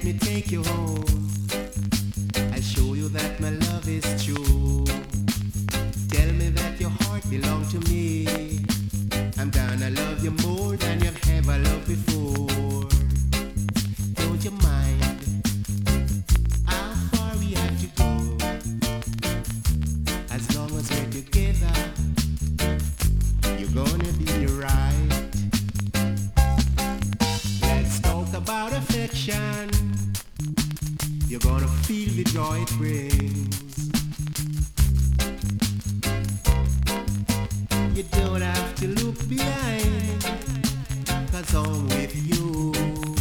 me take you home. I'll show you that my love is true. Tell me that your heart belongs to me. I'm gonna love you more than you've ever loved before. Don't you mind how far we have to go? As long as we're together, you're gonna be right. Let's talk about affection. You're gonna feel the joy it brings. You don't have to look behind, 'cause I'm with you.